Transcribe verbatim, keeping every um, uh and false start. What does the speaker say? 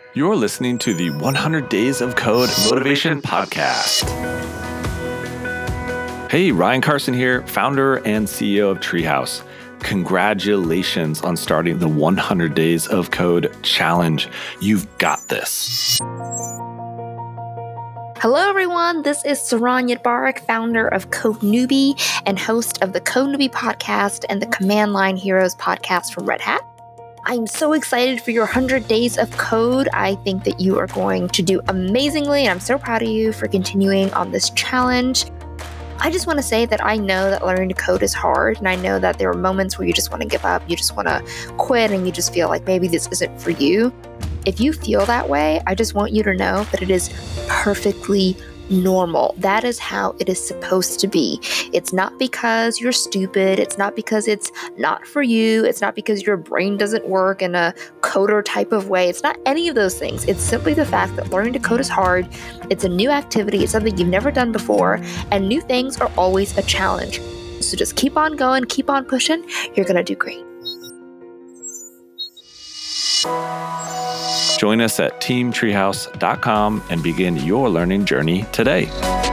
You're listening to the one hundred Days of Code Motivation Podcast. Hey, Ryan Carson here, founder and C E O of Treehouse. Congratulations on starting the one hundred Days of Code Challenge. You've got this. Hello, everyone. This is Saron Yitbarek, founder of Code Newbie and host of the Code Newbie podcast and the Command Line Heroes podcast from Red Hat. I'm so excited for your one hundred days of code. I think that you are going to do amazingly, and I'm so proud of you for continuing on this challenge. I just want to say that I know that learning to code is hard, and I know that there are moments where you just want to give up, you just want to quit, and you just feel like maybe this isn't for you. If you feel that way, I just want you to know that it is perfectly normal. That is how it is supposed to be. It's not because you're stupid. It's not because it's not for you. It's not because your brain doesn't work in a coder type of way. It's not any of those things. It's simply the fact that learning to code is hard. It's a new activity. It's something you've never done before, and new things are always a challenge. So just keep on going, keep on pushing. You're going to do great. Join us at team treehouse dot com and begin your learning journey today.